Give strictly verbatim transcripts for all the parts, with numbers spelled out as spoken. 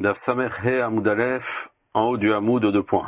Daf Samer He Hamoud Aleph, en haut du Hamoud aux deux points.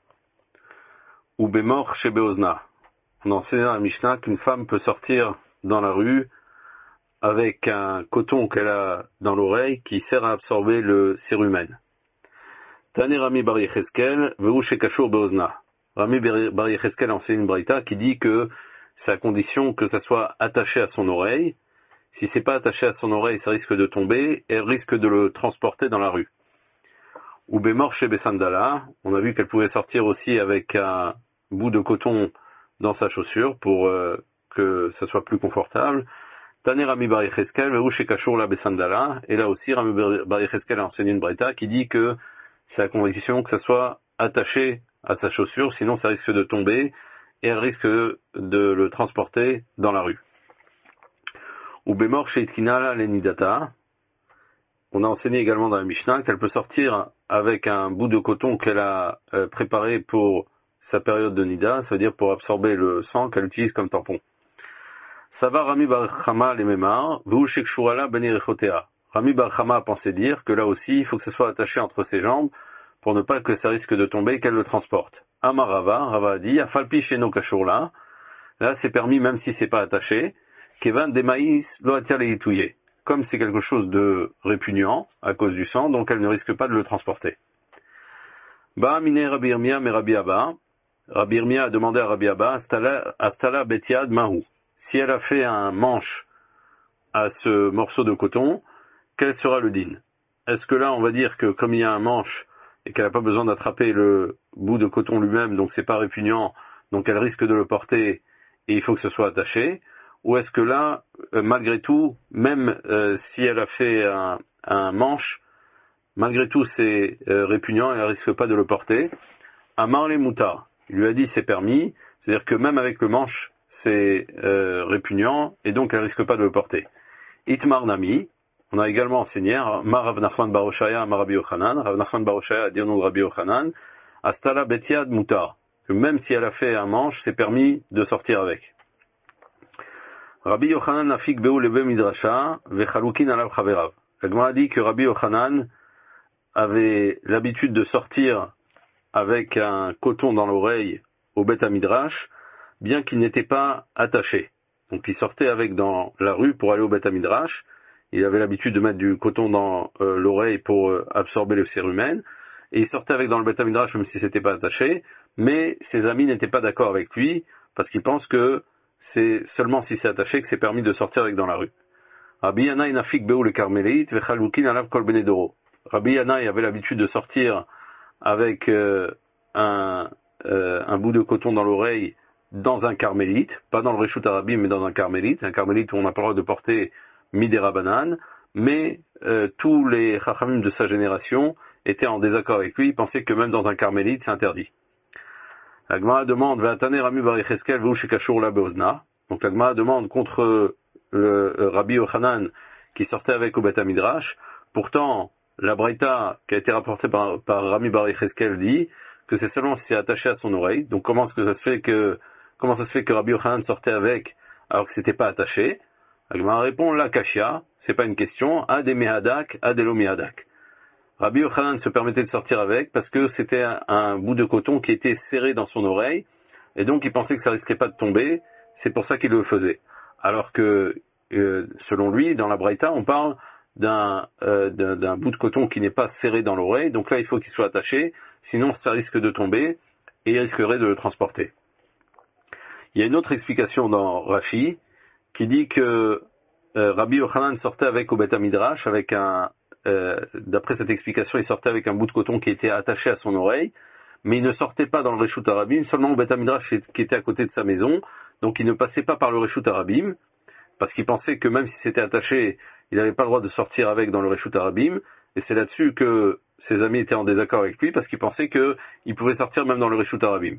Ou Bémor chez Beozna. On enseigne dans la Mishnah qu'une femme peut sortir dans la rue avec un coton qu'elle a dans l'oreille qui sert à absorber le cérumen. Tani Rami Bar Yecheskel, Vehu Shekashur Beozna. Rami Bar Yecheskel enseigne une braïta qui dit que c'est à condition que ça soit attaché à son oreille. Si c'est pas attaché à son oreille, ça risque de tomber et elle risque de le transporter dans la rue. Ou Bémor chez Besandala, on a vu qu'elle pouvait sortir aussi avec un bout de coton dans sa chaussure pour euh, que ça soit plus confortable. Tane Rami Bar Yecheskel, Vehu Shekashur la Besandala, et là aussi Rami Bar Yecheskel a enseigné une braïta qui dit que c'est à condition que ça soit attaché à sa chaussure, sinon ça risque de tomber et elle risque de le transporter dans la rue. Ou Bémor chez Itkinala Lenidata, on a enseigné également dans la Mishnah qu'elle peut sortir avec un bout de coton qu'elle a euh, préparé pour sa période de Nida, ça veut dire pour absorber le sang qu'elle utilise comme tampon. Sava Rami Bar Chama Lememar, Vehu Shekshurala Beni Rechotea. Rami Bar Chama a pensé dire que là aussi, il faut que ce soit attaché entre ses jambes pour ne pas que ça risque de tomber et qu'elle le transporte. Amar Rava, Rava a dit, Afalpi Sheno Kashurla, là c'est permis même si c'est pas attaché, Kevan de maïs lo atia leitouye. Comme c'est quelque chose de répugnant à cause du sang, donc elle ne risque pas de le transporter. Ba mine Rabbi Yirmiyah me Rabbi Abba. Rabbi Yirmiyah a demandé à Rabbi Abba, Astala betiad mahu. Si elle a fait un manche à ce morceau de coton, quel sera le din? Est-ce que là on va dire que comme il y a un manche et qu'elle n'a pas besoin d'attraper le bout de coton lui-même, donc c'est pas répugnant, donc elle risque de le porter et il faut que ce soit attaché? Ou est-ce que là, euh, malgré tout, même euh, si elle a fait un, un manche, malgré tout c'est euh, répugnant et elle risque pas de le porter? Amar le Moutar, il lui a dit c'est permis, c'est-à-dire que même avec le manche c'est euh, répugnant et donc elle risque pas de le porter. Itmar Nami, on a également enseigné, Mar Rav Nachman bar Oshaya, Mar Rabbi Yochanan, Rav Nachman bar Oshaya a dit au nom de Rabbi Yochanan, Astala betiad Moutar, que même si elle a fait un manche, c'est permis de sortir avec. Rabbi Yochanan nafik be'u lebe midrasha vechalukin alav chaverav. La Gemara dit que Rabbi Yochanan avait l'habitude de sortir avec un coton dans l'oreille au Beth Midrash, bien qu'il n'était pas attaché. Donc il sortait avec dans la rue pour aller au Beth Midrash. Il avait l'habitude de mettre du coton dans euh, l'oreille pour euh, absorber le cérumen. Et il sortait avec dans le Beth Midrash même si c'était pas attaché. Mais ses amis n'étaient pas d'accord avec lui parce qu'ils pensent que c'est seulement si c'est attaché que c'est permis de sortir avec dans la rue. Rabbi Yanai nafik be'u le carmélite vechalukin alav kol benedoro. Rabbi Yanai avait l'habitude de sortir avec euh, un, euh, un bout de coton dans l'oreille dans un carmélite, pas dans le Reshut Arabim mais dans un carmélite, un carmélite où on n'a pas le droit de porter midera banane, mais euh, tous les chachamim de sa génération étaient en désaccord avec lui, ils pensaient que même dans un carmélite c'est interdit. La Gemara demande, Ve'atane Rami Bar Yecheskel Vehu Shekashur la Beozna. Donc la Gemara demande contre le, le Rabbi Yochanan qui sortait avec au Beth Midrash. Pourtant, la braïta qui a été rapportée par, par Rami Bar Yecheskel dit que c'est seulement si c'est attaché à son oreille. Donc comment est-ce que ça se fait que comment ça se fait que Rabbi Yochanan sortait avec alors que c'était pas attaché? La Gemara répond la kashia, c'est pas une question. Ad mehadak, ad elo mehadak. Rabbi Yochanan se permettait de sortir avec parce que c'était un, un bout de coton qui était serré dans son oreille et donc il pensait que ça risquait pas de tomber, c'est pour ça qu'il le faisait. Alors que euh, selon lui, dans la braïta, on parle d'un, euh, d'un, d'un bout de coton qui n'est pas serré dans l'oreille, donc là il faut qu'il soit attaché, sinon ça risque de tomber et il risquerait de le transporter. Il y a une autre explication dans Rashi qui dit que euh, Rabbi Yochanan sortait avec au Beth Midrash avec un Euh, d'après cette explication, il sortait avec un bout de coton qui était attaché à son oreille, mais il ne sortait pas dans le Reshut Arabim, seulement au Beth Midrash qui était à côté de sa maison, donc il ne passait pas par le Reshut Arabim, parce qu'il pensait que même si c'était attaché, il n'avait pas le droit de sortir avec dans le Reshut Arabim, et c'est là-dessus que ses amis étaient en désaccord avec lui, parce qu'ils pensaient qu'il pouvait sortir même dans le Reshut Arabim.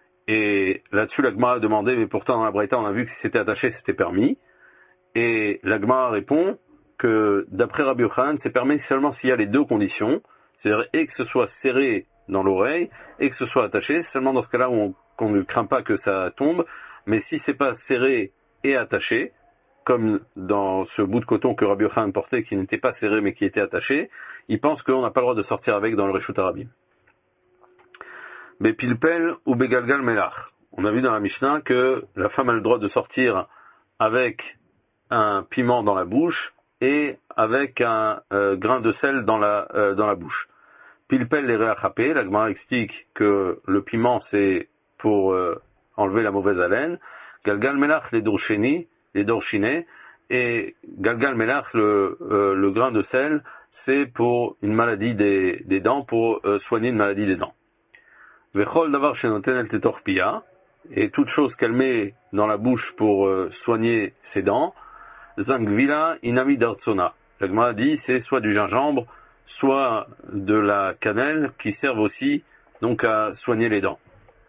Et là-dessus, la Gemara a demandé, mais pourtant dans la Braïta, on a vu que si c'était attaché, c'était permis, et la Gemara répond que d'après Rabbi Yochanan, c'est permis seulement s'il y a les deux conditions, c'est-à-dire et que ce soit serré dans l'oreille et que ce soit attaché, seulement dans ce cas-là où on, qu'on ne craint pas que ça tombe, mais si c'est pas serré et attaché, comme dans ce bout de coton que Rabbi Yochanan portait, qui n'était pas serré mais qui était attaché, il pense qu'on n'a pas le droit de sortir avec dans le Reshut Harabim. Bepilpel ou Begalgal Melach. On a vu dans la Mishnah que la femme a le droit de sortir avec un piment dans la bouche et avec un euh, grain de sel dans la, euh, dans la bouche. Pilpel les réachapé, la Gemara explique que le piment c'est pour euh, enlever la mauvaise haleine. Galgal Melach les dorchini, les dorchinés, et Galgal Melach le, euh, le grain de sel c'est pour une maladie des, des dents, pour euh, soigner une maladie des dents. Vechol davar shenoten el tetorpia, et toute chose qu'elle met dans la bouche pour euh, soigner ses dents, zangvila inami dartsona. La Gemara dit c'est soit du gingembre, soit de la cannelle qui servent aussi donc à soigner les dents.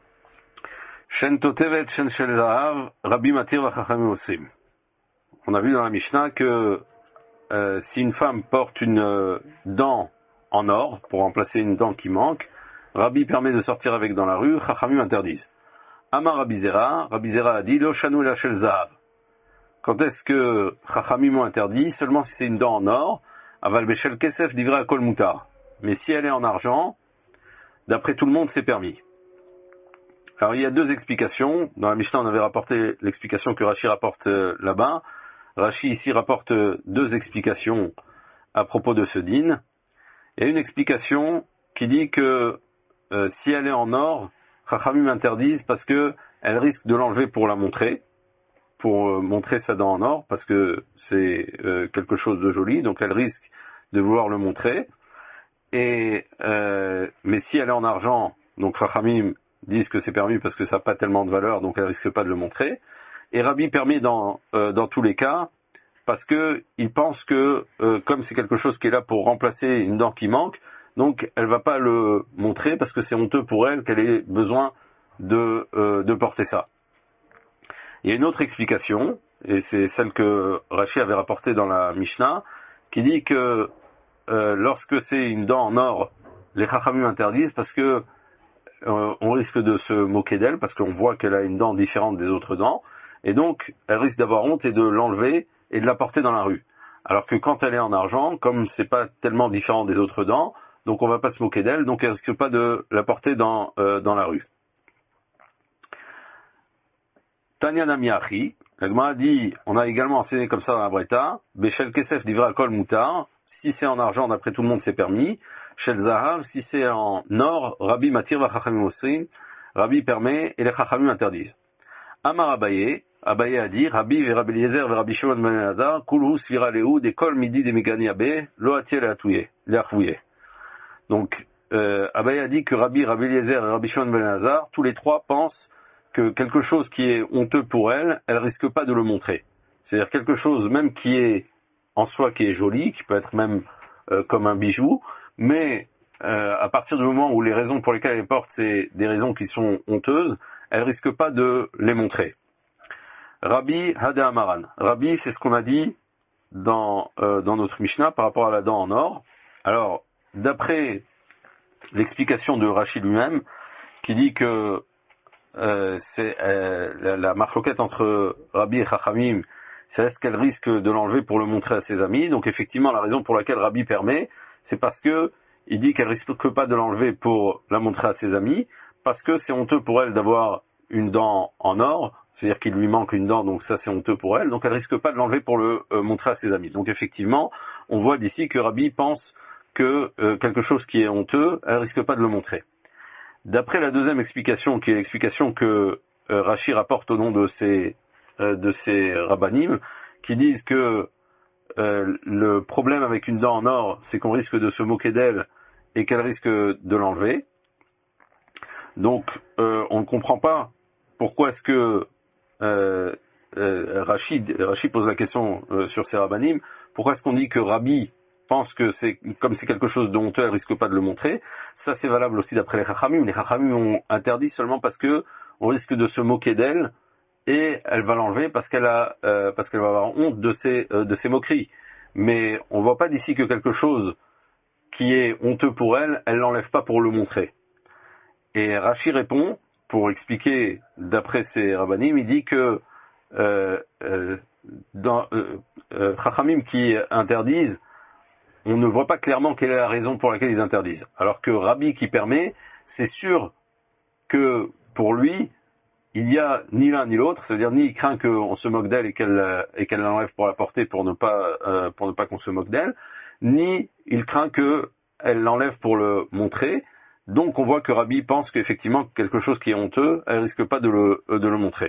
Shen totevet shen shel zahav rabbi matir v'chachamim osim. On a vu dans la Mishnah que euh, si une femme porte une euh, dent en or pour remplacer une dent qui manque, Rabbi permet de sortir avec dans la rue, Chachamim interdisent. Amar Rabbi Zera, Rabbi Zera a dit Lo shanu la shel zahav. Quand est-ce que Chachamim ont interdit? Seulement si c'est une dent en or, aval beshel kesef divra kol mutar. Mais si elle est en argent, d'après tout le monde, c'est permis. Alors il y a deux explications. Dans la Mishnah, on avait rapporté l'explication que Rashi rapporte euh, là-bas. Rashi ici rapporte euh, deux explications à propos de ce din. Il y a une explication qui dit que Euh, si elle est en or, Chachamim interdisent parce que elle risque de l'enlever pour la montrer, pour euh, montrer sa dent en or, parce que c'est euh, quelque chose de joli, donc elle risque de vouloir le montrer. Et euh, mais si elle est en argent, donc Chachamim disent que c'est permis parce que ça n'a pas tellement de valeur, donc elle risque pas de le montrer. Et Rabbi permet dans euh, dans tous les cas parce que il pense que euh, comme c'est quelque chose qui est là pour remplacer une dent qui manque, donc elle va pas le montrer parce que c'est honteux pour elle qu'elle ait besoin de, euh, de porter ça. Il y a une autre explication, et c'est celle que Rashi avait rapportée dans la Mishnah, qui dit que euh, lorsque c'est une dent en or, les Chachamim interdisent parce que euh, on risque de se moquer d'elle, parce qu'on voit qu'elle a une dent différente des autres dents, et donc elle risque d'avoir honte et de l'enlever et de la porter dans la rue. Alors que quand elle est en argent, comme c'est pas tellement différent des autres dents, donc on va pas se moquer d'elle, donc elle risque pas de la porter dans, euh, dans la rue. Tanya Namiachi, la Gemara dit, on a également enseigné comme ça dans la Breta, Beshel Kesef divra kol mutar, si c'est en argent, d'après tout le monde, c'est permis. Shel Zahav, si c'est en or, Rabbi Matir va Chachamim Osrim, Rabbi permet et les Chachamim interdisent. Amar Abaye, Abaye a dit, Rabbi ve Rabbi Eliezer ve Rabbi Shimon ben Elazar, Kulhu Sfira Lehu, de Kol Midi de Megani Abe, Lo Atiel Atouye, L'Achouye. Donc, euh, Abaye a dit que Rabbi, Rabbi Eliezer et Rabbi Shimon ben Elazar, tous les trois pensent que quelque chose qui est honteux pour elle, elle risque pas de le montrer. C'est-à-dire quelque chose même qui est en soi qui est joli, qui peut être même euh, comme un bijou, mais euh, à partir du moment où les raisons pour lesquelles elle porte, c'est des raisons qui sont honteuses, elle risque pas de les montrer. Rabbi Hada Amaran. Rabbi, c'est ce qu'on a dit dans, euh, dans notre Mishnah par rapport à la dent en or. Alors, d'après l'explication de Rashi lui-même, qui dit que euh, c'est euh, la, la marloquette entre Rabbi et Chachamim, c'est est-ce qu'elle risque de l'enlever pour le montrer à ses amis. Donc effectivement, la raison pour laquelle Rabbi permet, c'est parce que il dit qu'elle risque pas de l'enlever pour la montrer à ses amis, parce que c'est honteux pour elle d'avoir une dent en or, c'est-à-dire qu'il lui manque une dent, donc ça c'est honteux pour elle, donc elle risque pas de l'enlever pour le euh, montrer à ses amis. Donc effectivement, on voit d'ici que Rabbi pense que euh, quelque chose qui est honteux, elle risque pas de le montrer. D'après la deuxième explication, qui est l'explication que euh, Rashi rapporte au nom de ses, euh, de ses rabbanim, qui disent que euh, le problème avec une dent en or, c'est qu'on risque de se moquer d'elle et qu'elle risque de l'enlever. Donc, euh, on ne comprend pas pourquoi est-ce que euh, euh, Rashi, Rashi pose la question euh, sur ses rabbanim, pourquoi est-ce qu'on dit que Rabbi pense que c'est comme c'est quelque chose de honteux, elle risque pas de le montrer. Ça c'est valable aussi d'après les Chachamim. Les Chachamim ont interdit seulement parce que on risque de se moquer d'elle et elle va l'enlever parce qu'elle a euh, parce qu'elle va avoir honte de ses euh, de ses moqueries. Mais on voit pas d'ici que quelque chose qui est honteux pour elle, elle l'enlève pas pour le montrer. Et Rashi répond pour expliquer d'après ses rabbanim, il dit que euh, euh, dans euh, euh, Chachamim qui interdisent, on ne voit pas clairement quelle est la raison pour laquelle ils interdisent. Alors que Rabbi qui permet, c'est sûr que pour lui, il y a ni l'un ni l'autre, c'est-à-dire ni il craint qu'on se moque d'elle et qu'elle et qu'elle l'enlève pour la porter pour ne pas euh, pour ne pas qu'on se moque d'elle, ni il craint qu'elle l'enlève pour le montrer. Donc on voit que Rabbi pense qu'effectivement quelque chose qui est honteux, elle risque pas de le de le montrer.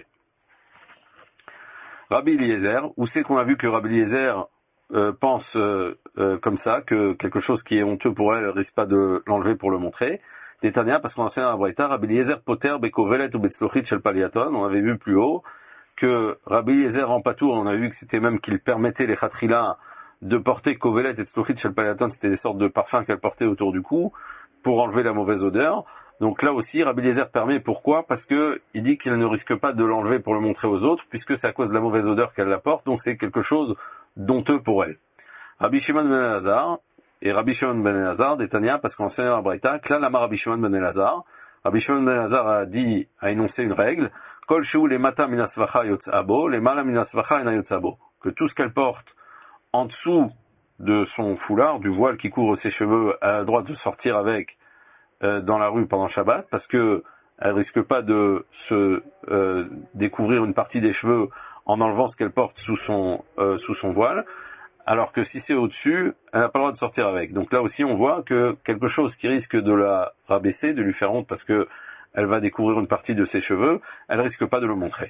Rabbi Eliezer, où c'est qu'on a vu que Rabbi Eliezer euh, pense euh, euh, comme ça, que quelque chose qui est honteux pour elle, elle risque pas de l'enlever pour le montrer. Détania, parce qu'on enseigne à la Braïta, Rabbi Eliezer poter bekovelet ou betzlochit shel paliaton, on avait vu plus haut que Rabbi Eliezer en patour, on a vu que c'était même qu'il permettait les khatrila de porter kovelet et tzlochit shel paliaton, c'était des sortes de parfums qu'elle portait autour du cou pour enlever la mauvaise odeur. Donc là aussi, Rabbi Eliezer permet, pourquoi? Parce que il dit qu'il ne risque pas de l'enlever pour le montrer aux autres, puisque c'est à cause de la mauvaise odeur qu'elle la porte, donc c'est quelque chose d'honteux pour elle. Rabbi Shimon ben Elazar, et Rabbi Shimon ben Elazar, d'Etania, parce qu'on enseigne à la Braïta, que là, lama Rabbi Shimon ben Elazar, Rabbi Shimon ben Elazar a dit, a énoncé une règle, Kol shu le mata minasvacha yotzabo, le mala minasvacha ena yotzabo, que tout ce qu'elle porte en dessous de son foulard, du voile qui couvre ses cheveux, elle a le droit de sortir avec euh, dans la rue pendant Shabbat, parce que elle risque pas de se euh, découvrir une partie des cheveux en enlevant ce qu'elle porte sous son euh, sous son voile. Alors que si c'est au-dessus, elle n'a pas le droit de sortir avec. Donc là aussi, on voit que quelque chose qui risque de la rabaisser, de lui faire honte parce que elle va découvrir une partie de ses cheveux, elle risque pas de le montrer.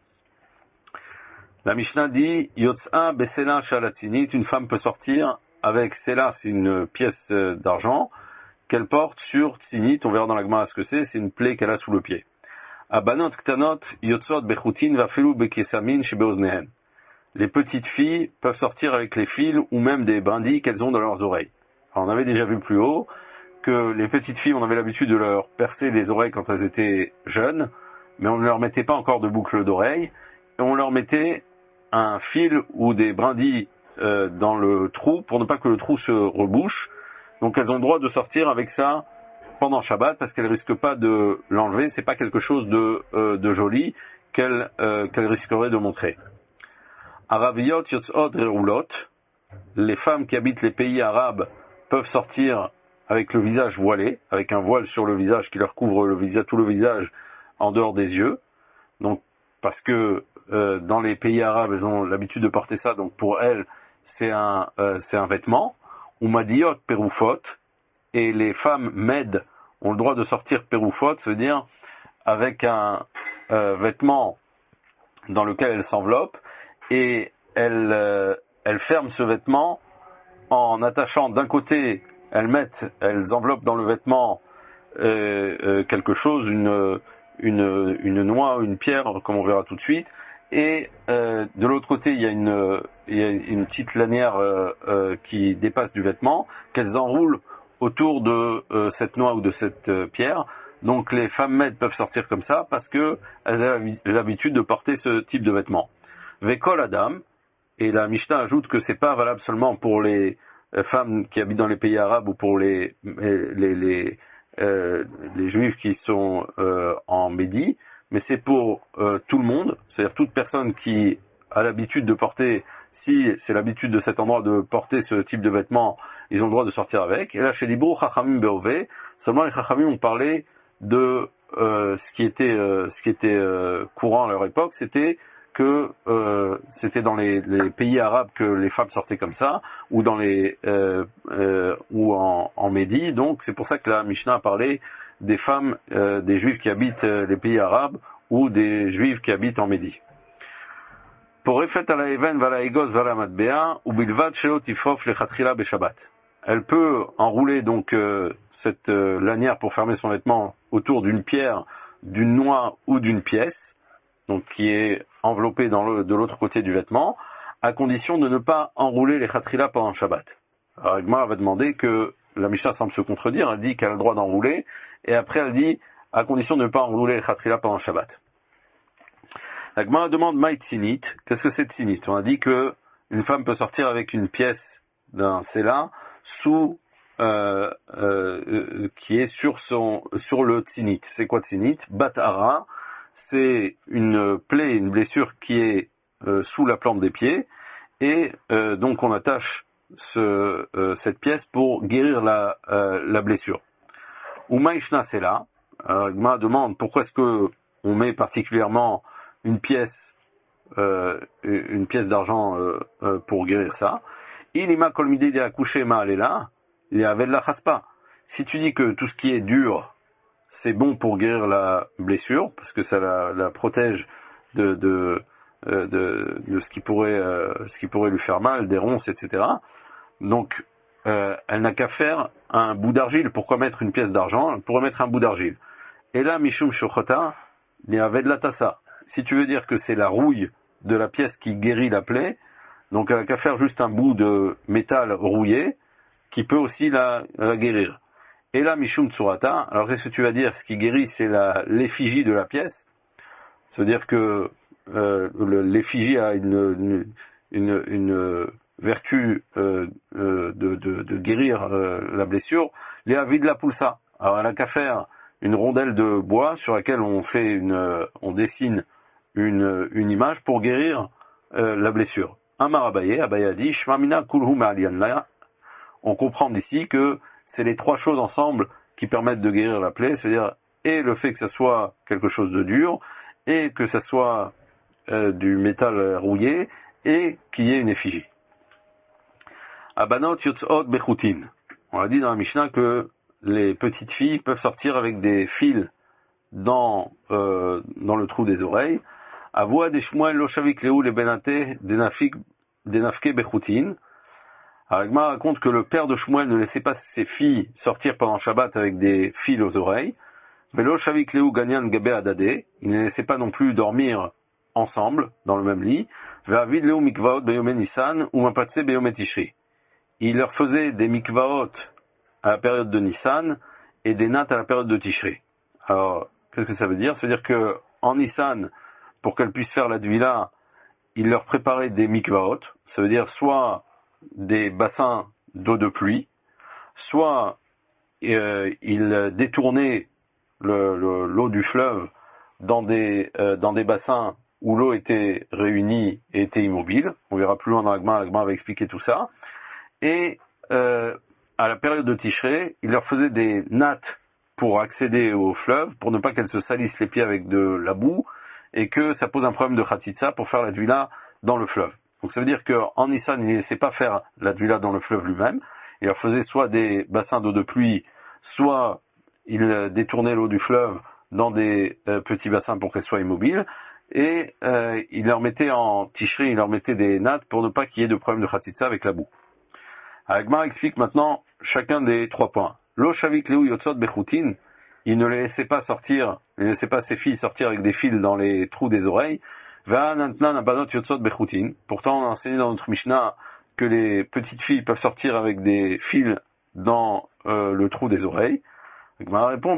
La Mishnah dit, Yotza besela shalatinit, une femme peut sortir avec sela, c'est une pièce d'argent qu'elle porte sur tzinit, on verra dans la Gemara ce que c'est, c'est une plaie qu'elle a sous le pied. Abanot ktanot yotzot bechutin vafelu bekesamin shebeoznehen. Les petites filles peuvent sortir avec les fils ou même des brindilles qu'elles ont dans leurs oreilles. Alors, on avait déjà vu plus haut que les petites filles, on avait l'habitude de leur percer les oreilles quand elles étaient jeunes, mais on ne leur mettait pas encore de boucle d'oreille, et on leur mettait un fil ou des brindilles euh, dans le trou pour ne pas que le trou se rebouche. Donc elles ont le droit de sortir avec ça pendant Shabbat parce qu'elles risquent pas de l'enlever, c'est pas quelque chose de, euh, de joli qu'elles euh, qu'elles risqueraient de montrer. Araviyot yotzot reroulot, les femmes qui habitent les pays arabes peuvent sortir avec le visage voilé, avec un voile sur le visage qui leur couvre le visage, tout le visage en dehors des yeux. Donc parce que euh, dans les pays arabes, elles ont l'habitude de porter ça, donc pour elles, c'est un euh, c'est un vêtement. Ou madiyot peroufot, et les femmes mèdes ont le droit de sortir peroufot, c'est-à-dire avec un euh, vêtement dans lequel elles s'enveloppent, et elles, euh, elles ferment ce vêtement en attachant d'un côté, elles mettent, elles enveloppent dans le vêtement euh, euh, quelque chose, une, une, une noix ou une pierre, comme on verra tout de suite, et euh, de l'autre côté, il y a une, il y a une petite lanière euh, euh, qui dépasse du vêtement, qu'elles enroulent autour de euh, cette noix ou de cette euh, pierre. Donc les femmes mèdes peuvent sortir comme ça parce que elles ont l'habitude de porter ce type de vêtements. Vekol Adam, et la Mishnah ajoute que c'est pas valable seulement pour les femmes qui habitent dans les pays arabes ou pour les les les, euh, les juifs qui sont euh, en Médie, mais c'est pour euh, tout le monde, c'est-à-dire toute personne qui a l'habitude de porter, si c'est l'habitude de cet endroit de porter ce type de vêtements, ils ont le droit de sortir avec. Et là chez Libro Chachamim Beové, seulement les Chachamim ont parlé de euh, ce qui était euh, ce qui était euh, courant à leur époque, c'était que euh, c'était dans les, les pays arabes que les femmes sortaient comme ça, ou dans les euh, euh, ou en, en Médie. Donc c'est pour ça que la Mishnah a parlé des femmes, euh, des juifs qui habitent euh, les pays arabes ou des juifs qui habitent en Médie. Pour refet à la even vala egos vala matbea ou bilvad shelo tifrof lechatchila beshabbat. Elle peut enrouler donc euh, cette euh, lanière pour fermer son vêtement autour d'une pierre, d'une noix ou d'une pièce, donc qui est enveloppée dans le, de l'autre côté du vêtement, à condition de ne pas enrouler les khatrila pendant le Shabbat. Alors Agma va demander que la Mishnah semble se contredire, elle dit qu'elle a le droit d'enrouler, et après elle dit à condition de ne pas enrouler les khatrila pendant le Shabbat. Agma demande maït tzinit, qu'est-ce que c'est tzinit? On a dit que une femme peut sortir avec une pièce d'un sela sous euh, euh, qui est sur son sur le tzinit. C'est quoi tzinit? Batara, c'est une plaie, une blessure qui est euh, sous la plante des pieds, et euh, donc on attache ce, euh, cette pièce pour guérir la, euh, la blessure. Umaishna c'est là. Alors Gma demande pourquoi est-ce que on met particulièrement une pièce, euh, une pièce d'argent euh, euh, pour guérir ça. Ilima kolmide de accoucher ma là, il y avait de la chaspa. Si tu dis que tout ce qui est dur c'est bon pour guérir la blessure, parce que ça la, la protège de, de, de, de, de ce qui pourrait, euh, ce qui pourrait lui faire mal, des ronces, et cetera. Donc, euh, elle n'a qu'à faire un bout d'argile. Pourquoi mettre une pièce d'argent? Elle pourrait mettre un bout d'argile. Et là, Mishum Shochota, il y avait de la tassa. Si tu veux dire que c'est la rouille de la pièce qui guérit la plaie, donc elle n'a qu'à faire juste un bout de métal rouillé qui peut aussi la, la guérir. Et là, Mishum Tsurata, alors qu'est-ce que tu vas dire? Ce qui guérit, c'est la, l'effigie de la pièce. C'est-à-dire que euh, le, l'effigie a une, une, une, une vertu euh, euh, de, de, de guérir euh, la blessure. Les avis de la pulsa. Alors elle n'a qu'à faire une rondelle de bois sur laquelle on fait une, on dessine une, une image pour guérir euh, la blessure. Amar Abaye, Abaye a dit, Shmamina kulhu ma'aliyanla. On comprend d'ici que c'est les trois choses ensemble qui permettent de guérir la plaie, c'est-à-dire et le fait que ça soit quelque chose de dur, et que ça soit euh, du métal rouillé, et qu'il y ait une effigie. Abanot yotzot bechutin. On a dit dans la Mishnah que les petites filles peuvent sortir avec des fils dans, euh, dans le trou des oreilles. Avoua des shmuel lo shavik leu le benate denafke bechutin. Agma raconte que le père de Shmuel ne laissait pas ses filles sortir pendant Shabbat avec des fils aux oreilles. Velo shavik leu ganyan gabe adade. Il ne laissait pas non plus dormir ensemble dans le même lit. Ve'avid leu mikvaot beyome Nissan ou mapatse beyome Tishri. Il leur faisait des mikvaot à la période de Nissan et des nattes à la période de Tishri. Alors, qu'est-ce que ça veut dire? Ça veut dire que en Nissan, pour qu'elles puissent faire la Tvila, il leur préparait des mikvaot. Ça veut dire soit des bassins d'eau de pluie, soit euh, il détournait le, le, l'eau du fleuve dans des, euh, dans des bassins où l'eau était réunie et était immobile. On verra plus loin dans l'Agma, l'Agma va expliquer tout ça. Et euh, à la période de Tishré, il leur faisait des nattes pour accéder au fleuve, pour ne pas qu'elles se salissent les pieds avec de la boue, et que ça pose un problème de khatitsa pour faire la Tvila dans le fleuve. Donc ça veut dire qu'en Nissan, il ne laissait pas faire la Tvila dans le fleuve lui-même. Il leur faisait soit des bassins d'eau de pluie, soit il détournait l'eau du fleuve dans des euh, petits bassins pour qu'elle soit immobile. Et euh, il leur mettait en Tishri, il leur mettait des nattes pour ne pas qu'il y ait de problème de khatitsa avec la boue. Agmar explique maintenant chacun des trois points. Lo shavik leu yotzot bechutin, il ne les laissait pas sortir, il ne laissait pas ses filles sortir avec des fils dans les trous des oreilles. Pourtant, on a enseigné dans notre Mishnah que les petites filles peuvent sortir avec des fils dans euh, le trou des oreilles. Ma réponse,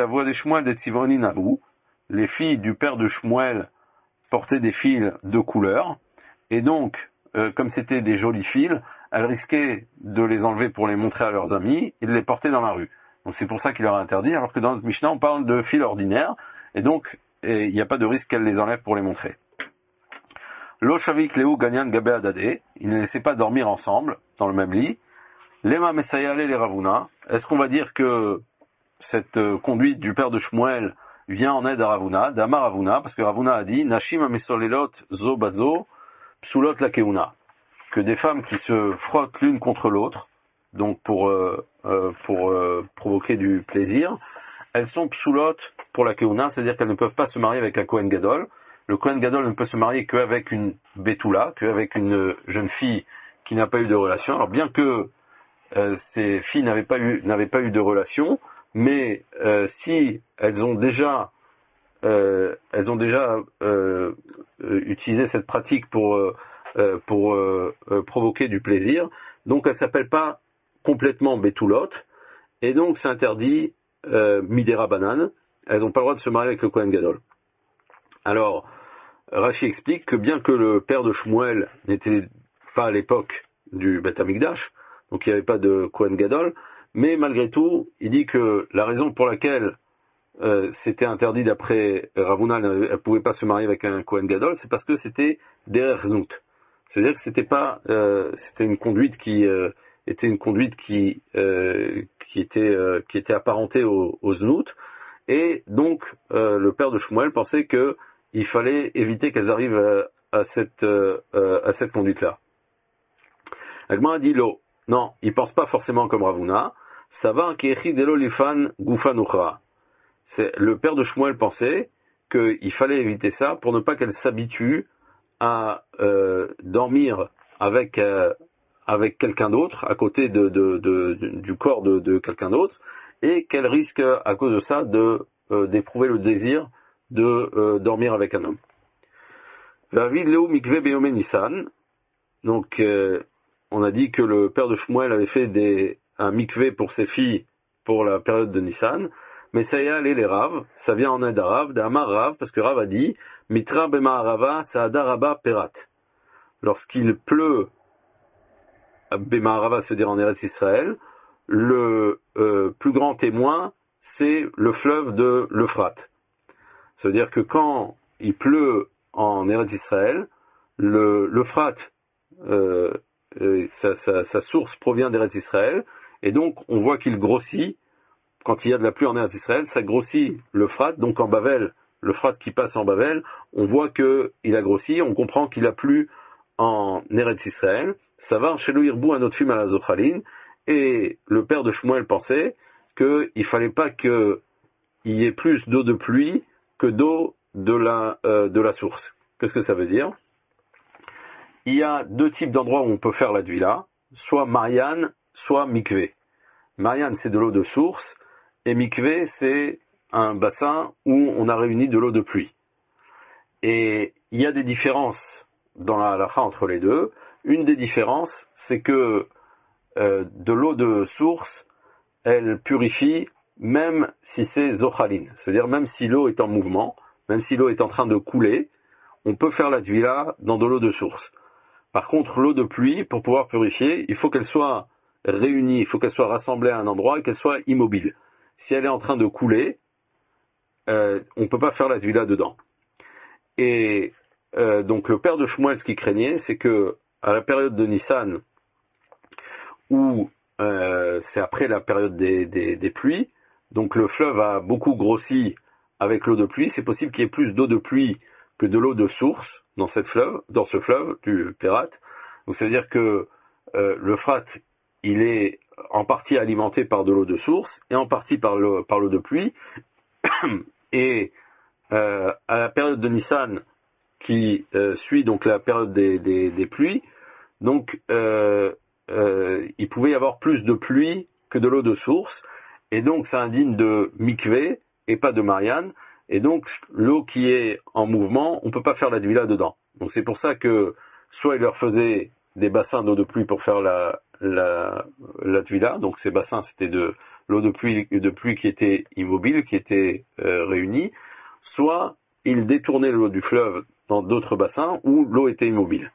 les filles du père de Shmuel portaient des fils de couleur, et donc, euh, comme c'était des jolis fils, elles risquaient de les enlever pour les montrer à leurs amis et de les porter dans la rue. Donc c'est pour ça qu'il leur a interdit, alors que dans notre Mishnah, on parle de fils ordinaires, et donc il n'y a pas de risque qu'elles les enlèvent pour les montrer. Lo shavik leu ganyan gabe adade, ils ne laissaient pas dormir ensemble, dans le même lit. Lema mesayale les Ravuna, est-ce qu'on va dire que cette euh, conduite du père de Shmuel vient en aide à Ravuna, d'Amar Ravuna, parce que Ravuna a dit, Nashim amesolelot zo bazo, psulot la keuna, que des femmes qui se frottent l'une contre l'autre, donc pour, euh, euh, pour euh, provoquer du plaisir, elles sont psulot pour la keuna, c'est-à-dire qu'elles ne peuvent pas se marier avec un Kohen Gadol. Le Kohen Gadol ne peut se marier qu'avec une Betula, qu'avec une jeune fille qui n'a pas eu de relation. Alors bien que euh, ces filles n'avaient pas eu, n'avaient pas eu de relation, mais euh, si elles ont déjà, euh, elles ont déjà euh, utilisé cette pratique pour, euh, pour euh, euh, provoquer du plaisir, donc elles ne s'appellent pas complètement Betulot, et donc c'est interdit euh, Midera Banan, elles n'ont pas le droit de se marier avec le Kohen Gadol. Alors, Rashi explique que bien que le père de Shmuel n'était pas à l'époque du Beth Amikdash, donc il n'y avait pas de Kohen Gadol, mais malgré tout, il dit que la raison pour laquelle euh, c'était interdit d'après Ravuna, elle ne pouvait pas se marier avec un Kohen Gadol, c'est parce que c'était derech znout. C'est-à-dire que c'était pas, euh, c'était une conduite qui euh, était une conduite qui euh, qui était euh, qui était apparentée au, au znout, et donc euh, le père de Shmuel pensait que il fallait éviter qu'elles arrivent à, à cette euh, à cette conduite-là. Agma a dit lo, non, il pense pas forcément comme Ravuna. Ça va kechi delo lifan gufan uchra. C'est le père de Shmuel pensait qu'il fallait éviter ça pour ne pas qu'elle s'habitue à euh, dormir avec euh, avec quelqu'un d'autre à côté de, de, de, de du corps de, de quelqu'un d'autre, et qu'elle risque à cause de ça de euh, d'éprouver le désir de euh, dormir avec un homme. David Leo Mikve Beyome Nissan. Donc euh, on a dit que le père de Shmuel avait fait des un mikvé pour ses filles pour la période de Nissan. Mais ça y est, allez les Rav, ça vient en aide à Rav, d'Amar Rav, parce que Rav a dit Mitra Bema Arava, Saada Rabba Perat. Lorsqu'il pleut, Bema Arava, c'est-à-dire en Eretz Israël, le euh, plus grand témoin, c'est le fleuve de l'Euphrate. C'est-à-dire que quand il pleut en Eretz Israël, le, l'Euphrate, euh, euh, sa, sa, sa source provient d'Eretz Israël, et donc on voit qu'il grossit. Quand il y a de la pluie en Eretz Israël, ça grossit l'Euphrate, donc en Bavel, l'Euphrate qui passe en Bavel, on voit qu'il a grossi, on comprend qu'il a plu en Eretz Israël. Ça va chez l'Oirbu à notre film à la Zochalin, et le père de Shmuel pensait qu'il ne fallait pas qu'il y ait plus d'eau de pluie que d'eau de la, euh, de la source. Qu'est-ce que ça veut dire? Il y a deux types d'endroits où on peut faire la Dvila, soit Marianne, soit Mikvé. Marianne, c'est de l'eau de source, et Mikvé, c'est un bassin où on a réuni de l'eau de pluie. Et il y a des différences dans la halakha entre les deux. Une des différences, c'est que euh, de l'eau de source, elle purifie même si c'est zochaline. C'est-à-dire même si l'eau est en mouvement, même si l'eau est en train de couler, on peut faire la Dvila dans de l'eau de source. Par contre, l'eau de pluie, pour pouvoir purifier, il faut qu'elle soit réunie, il faut qu'elle soit rassemblée à un endroit et qu'elle soit immobile. Si elle est en train de couler, euh, on ne peut pas faire la Dvila dedans. Et euh, donc le père de Shmuel, ce qu'il craignait, c'est que à la période de Nissan, où euh, c'est après la période des, des, des pluies, donc le fleuve a beaucoup grossi avec l'eau de pluie, c'est possible qu'il y ait plus d'eau de pluie que de l'eau de source dans cette fleuve, dans ce fleuve du Pérat. Donc c'est-à-dire que euh, l'Euphrate, il est en partie alimenté par de l'eau de source et en partie par l'eau, par l'eau de pluie. Et euh, à la période de Nissan, qui euh, suit donc la période des, des, des pluies, donc euh, euh, il pouvait y avoir plus de pluie que de l'eau de source, et donc ça indigne de mikvé et pas de Marianne, et donc l'eau qui est en mouvement, on ne peut pas faire la Dvila dedans. Donc c'est pour ça que soit il leur faisait des bassins d'eau de pluie pour faire la, la, la Dvila, donc ces bassins c'était de l'eau de pluie, de pluie qui était immobile, qui était euh, réunie, soit il détournait l'eau du fleuve dans d'autres bassins où l'eau était immobile.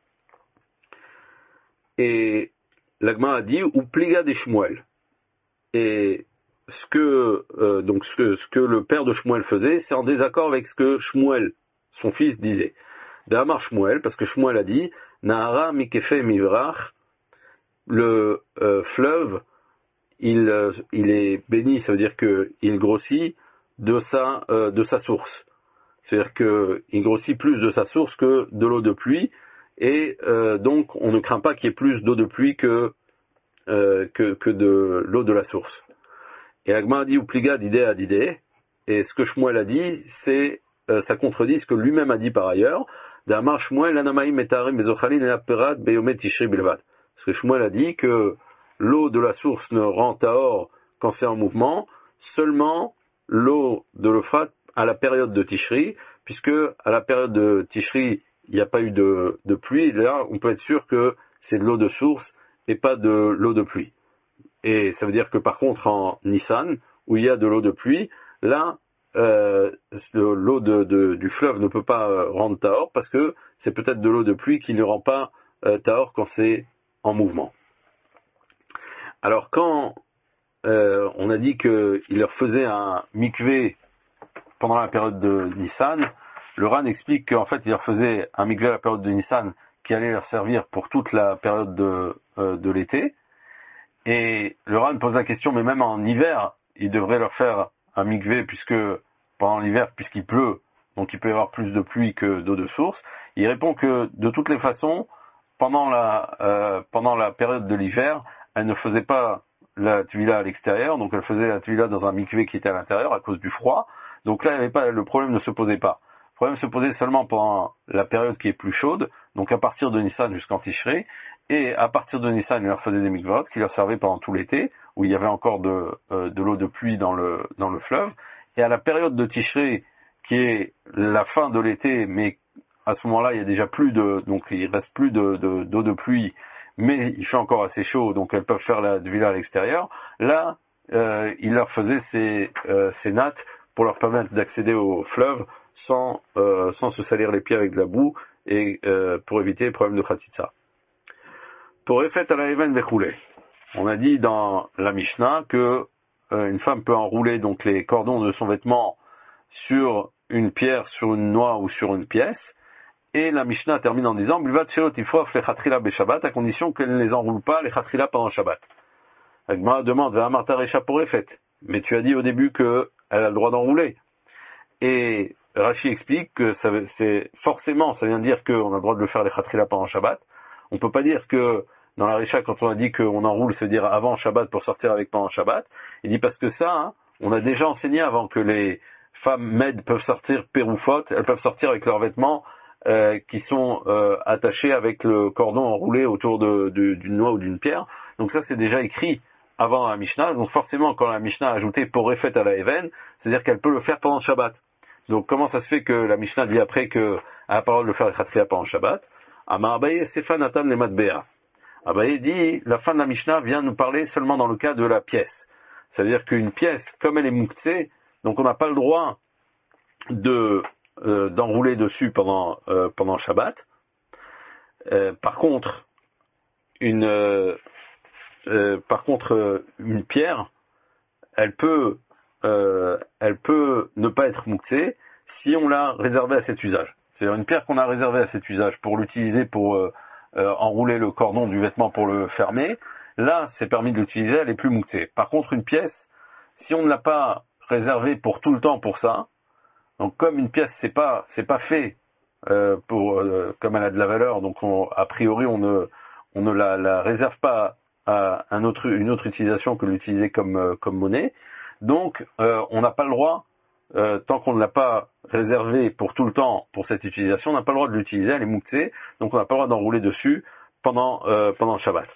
Et l'Agma a dit ou pliga des Shmuel. Et ce que euh, donc ce que, ce que le père de Shmuel faisait, c'est en désaccord avec ce que Shmuel, son fils, disait. D'Amar Shmuel, parce que Shmuel a dit Nahara mikefe mivrach, le euh, fleuve, il, euh, il est béni, ça veut dire qu'il grossit de sa, euh, de sa source. C'est-à-dire qu'il grossit plus de sa source que de l'eau de pluie, et euh, donc on ne craint pas qu'il y ait plus d'eau de pluie que, euh, que, que de l'eau de la source. Et Agma a dit, ou pliga d'idée à d'idée, et ce que Shmuel a dit, c'est, euh, ça contredit ce que lui-même a dit par ailleurs, d'Amar Shmuel, l'anamaïm metarim bezochalin et aperat beyomet tishri bilvad. Parce que Shmuel a dit que l'eau de la source ne rend tahor quand c'est en mouvement, seulement l'eau de l'Euphrate à la période de Tishri, puisque à la période de Tishri, il n'y a pas eu de, de pluie, et là, on peut être sûr que c'est de l'eau de source et pas de l'eau de pluie. Et ça veut dire que par contre, en Nissan, où il y a de l'eau de pluie, là, euh, l'eau de, de, du fleuve ne peut pas euh, rendre tahor, parce que c'est peut-être de l'eau de pluie qui ne rend pas euh, tahor quand c'est en mouvement. Alors quand euh, on a dit qu'il leur faisait un mikvé pendant la période de Nissan, le Ran explique qu'en fait, il leur faisait un mikvé à la période de Nissan qui allait leur servir pour toute la période de, euh, de l'été. Et le Ran pose la question, mais même en hiver, il devrait leur faire un mikvé puisque pendant l'hiver, puisqu'il pleut, donc il peut y avoir plus de pluie que d'eau de source. Il répond que de toutes les façons, pendant la, euh, pendant la période de l'hiver, elle ne faisait pas la tvila à l'extérieur, donc elle faisait la tvila dans un mikvé qui était à l'intérieur à cause du froid. Donc là, il y avait pas, le problème ne se posait pas. Le problème se posait seulement pendant la période qui est plus chaude, donc à partir de Nissan jusqu'en Tishré, et à partir de Nissan, il leur faisait des mikvot qui leur servaient pendant tout l'été, où il y avait encore de, euh, de l'eau de pluie dans le, dans le fleuve. Et à la période de Tishré, qui est la fin de l'été, mais à ce moment-là, il y a déjà plus de, donc il reste plus de, de, d'eau de pluie, mais il fait encore assez chaud, donc elles peuvent faire la tvila à l'extérieur. Là, euh, il leur faisait ces, euh, ces nattes pour leur permettre d'accéder au fleuve sans, euh, sans se salir les pieds avec de la boue et euh, pour éviter les problèmes de khatitsa. Pour effet à la even vechoulé, on a dit dans la Mishnah que euh, une femme peut enrouler donc les cordons de son vêtement sur une pierre, sur une noix ou sur une pièce. Et la Mishnah termine en disant Bilvat shelot ifrof les chatrila beshabbat, à condition qu'elle ne les enroule pas les chatrila pendant Shabbat. Agma demande Ve'amarta recha pour effet, mais tu as dit au début qu'elle a le droit d'enrouler. Et Rashi explique que ça, c'est forcément, ça vient dire qu'on a le droit de le faire les chatrila pendant Shabbat. On peut pas dire que dans la Recha, quand on a dit qu'on enroule, c'est dire avant Shabbat pour sortir avec pendant Shabbat. Il dit parce que ça, hein, on a déjà enseigné avant que les femmes mèdes peuvent sortir péroufot, elles peuvent sortir avec leurs vêtements euh, qui sont euh, attachés avec le cordon enroulé autour de, de, d'une noix ou d'une pierre. Donc ça, c'est déjà écrit avant la Mishnah. Donc forcément, quand la Mishnah a ajouté pour effet à la Even, c'est-à-dire qu'elle peut le faire pendant Shabbat. Donc comment ça se fait que la Mishnah dit après qu'elle a la parole de faire le khatria pendant Shabbat? Amar Abaye Sefa Natan le Matbea. Abaye dit, la fin de la Mishnah vient nous parler seulement dans le cas de la pièce. C'est-à-dire qu'une pièce, comme elle est mouktée, donc on n'a pas le droit de euh, d'enrouler dessus pendant euh, pendant Shabbat. Euh, par contre, une euh, euh, par contre euh, une pierre, elle peut euh, elle peut ne pas être mouktée si on l'a réservée à cet usage. C'est-à-dire une pierre qu'on a réservée à cet usage pour l'utiliser pour euh, euh, enrouler le cordon du vêtement pour le fermer. Là, c'est permis de l'utiliser, elle est plus mouktée. Par contre, une pièce, si on ne l'a pas réservée pour tout le temps pour ça, donc comme une pièce c'est pas c'est pas fait euh, pour euh, comme elle a de la valeur, donc on, a priori on ne on ne la, la réserve pas à un autre une autre utilisation que l'utiliser comme euh, comme monnaie. Donc euh, on n'a pas le droit euh, tant qu'on ne l'a pas réservée pour tout le temps pour cette utilisation, on n'a pas le droit de l'utiliser, elle est mouktée, donc on n'a pas le droit d'enrouler dessus pendant euh, pendant le Shabbat.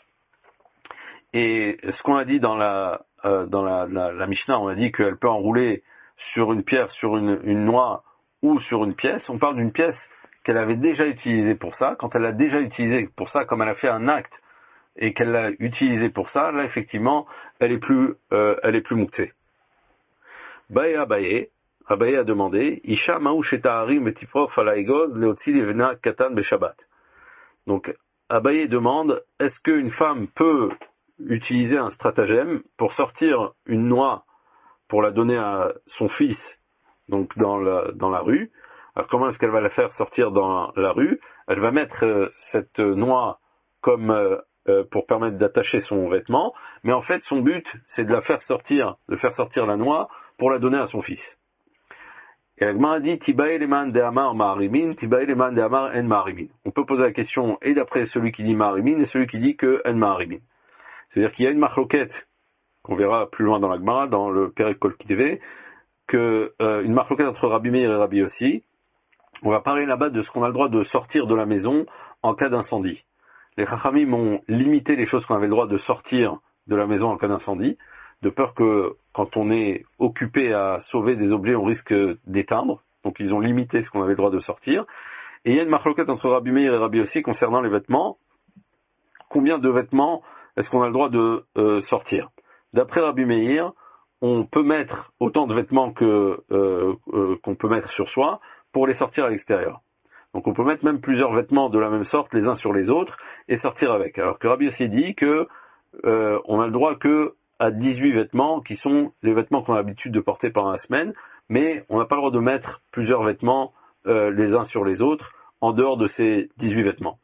Et ce qu'on a dit dans la euh, dans la, la, la Mishnah, on a dit qu'elle peut enrouler sur une pierre, sur une, une noix ou sur une pièce. On parle d'une pièce qu'elle avait déjà utilisée pour ça. Quand elle l'a déjà utilisée pour ça, comme elle a fait un acte et qu'elle l'a utilisée pour ça, là effectivement, elle est plus, euh, elle est plus mouktée. Baye Abaye, Abaye a demandé, Isha ma'u sheta'arim etifrof alaïgod leotzi livna katan beshabbat. Donc Abaye demande, est-ce qu'une femme peut utiliser un stratagème pour sortir une noix pour la donner à son fils, donc dans la, dans la rue. Alors comment est-ce qu'elle va la faire sortir dans la rue? Elle va mettre euh, cette noix comme euh, euh, pour permettre d'attacher son vêtement, mais en fait son but c'est de la faire sortir, de faire sortir la noix pour la donner à son fils. Et la Gemara dit Tibae leman de amar ma'arimin, Tibae leman de amar en ma'arimin. On peut poser la question et d'après celui qui dit ma'arimin et celui qui dit que en ma'arimin. C'est-à-dire qu'il y a une marloquette qu'on verra plus loin dans la Gemara, dans le Perek Kol Kiteve, que euh, une marloquette entre Rabbi Meir et Rabbi Yossi. On va parler là-bas de ce qu'on a le droit de sortir de la maison en cas d'incendie. Les Chachamim ont limité les choses qu'on avait le droit de sortir de la maison en cas d'incendie, de peur que quand on est occupé à sauver des objets, on risque d'éteindre. Donc ils ont limité ce qu'on avait le droit de sortir. Et il y a une marloquette entre Rabbi Meir et Rabbi Yossi concernant les vêtements. Combien de vêtements est-ce qu'on a le droit de euh, sortir? D'après Rabbi Meir, on peut mettre autant de vêtements que euh, euh, qu'on peut mettre sur soi pour les sortir à l'extérieur. Donc on peut mettre même plusieurs vêtements de la même sorte les uns sur les autres et sortir avec. Alors que Rabbi Yossi dit que euh, on a le droit que à dix-huit vêtements qui sont les vêtements qu'on a l'habitude de porter pendant la semaine, mais on n'a pas le droit de mettre plusieurs vêtements euh, les uns sur les autres en dehors de ces dix-huit vêtements.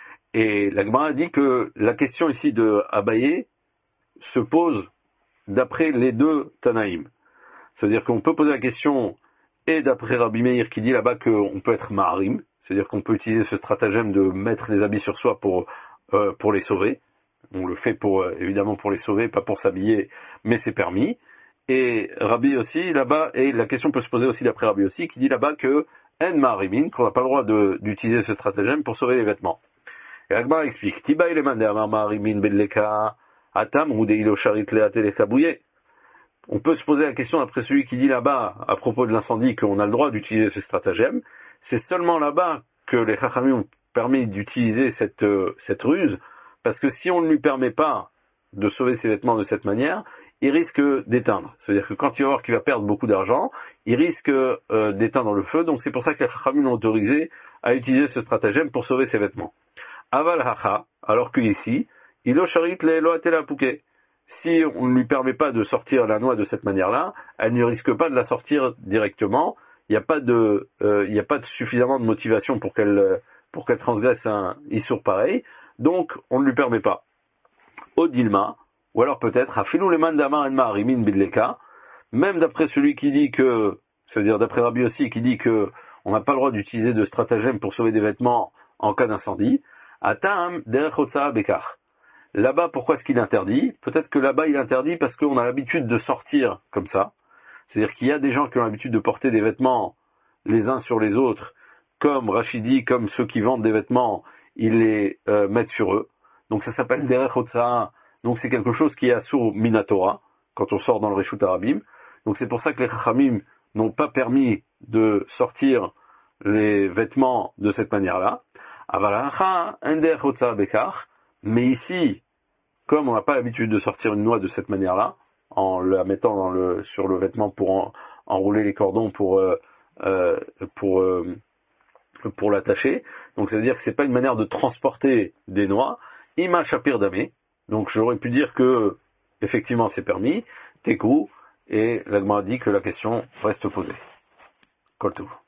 Et la Gemara a dit que la question ici de Abaye se pose d'après les deux Tanaïm. C'est-à-dire qu'on peut poser la question, et d'après Rabbi Meir qui dit là-bas qu'on peut être Maharim, c'est-à-dire qu'on peut utiliser ce stratagème de mettre les habits sur soi pour, euh, pour les sauver. On le fait pour, euh, évidemment pour les sauver, pas pour s'habiller, mais c'est permis. Et Rabbi aussi, là-bas, et la question peut se poser aussi d'après Rabbi aussi, qui dit là-bas que En Maharimin, qu'on n'a pas le droit de, d'utiliser ce stratagème pour sauver les vêtements. Et Agmar explique, Tiba il est Maharimin Belleka, Atam, ou des Ilosharit Leate les Sabouye. On peut se poser la question après celui qui dit là-bas, à propos de l'incendie, qu'on a le droit d'utiliser ce stratagème. C'est seulement là-bas que les Chachamim ont permis d'utiliser cette, euh, cette ruse, parce que si on ne lui permet pas de sauver ses vêtements de cette manière, il risque d'éteindre. C'est-à-dire que quand il va voir qu'il va perdre beaucoup d'argent, il risque euh, d'éteindre le feu. Donc c'est pour ça que les Chachamim l'ont autorisé à utiliser ce stratagème pour sauver ses vêtements. Aval hacha, alors qu'ici, il charit les loatela pouquet. Si on ne lui permet pas de sortir la noix de cette manière-là, elle ne risque pas de la sortir directement. Il n'y a pas de, euh, il n'y a pas de suffisamment de motivation pour qu'elle, pour qu'elle transgresse un issour pareil. Donc, on ne lui permet pas. Odilma, ou alors peut-être, afilou le mandama en maharimin bidleka, même d'après celui qui dit que, c'est-à-dire d'après Rabbi aussi, qui dit que on n'a pas le droit d'utiliser de stratagème pour sauver des vêtements en cas d'incendie, atam derechotsa bekar. Là-bas, pourquoi est-ce qu'il interdit? Peut-être que là-bas, il interdit parce qu'on a l'habitude de sortir comme ça. C'est-à-dire qu'il y a des gens qui ont l'habitude de porter des vêtements les uns sur les autres, comme Rachidi, comme ceux qui vendent des vêtements, ils les euh, mettent sur eux. Donc ça s'appelle Derech Hotza'a. Donc c'est quelque chose qui est assur Minatora, quand on sort dans le Reshut Arabim. Donc c'est pour ça que les Chachamim n'ont pas permis de sortir les vêtements de cette manière-là. Avalacha, un Derech Hotza'a Bekar. Mais ici, comme on n'a pas l'habitude de sortir une noix de cette manière-là, en la mettant dans le, sur le vêtement pour en, enrouler les cordons pour, euh, euh, pour, euh, pour l'attacher, donc ça veut dire que c'est pas une manière de transporter des noix. Ima shapir damé, donc j'aurais pu dire que effectivement c'est permis, tekou, et la Gemara dit que la question reste posée. Koltou.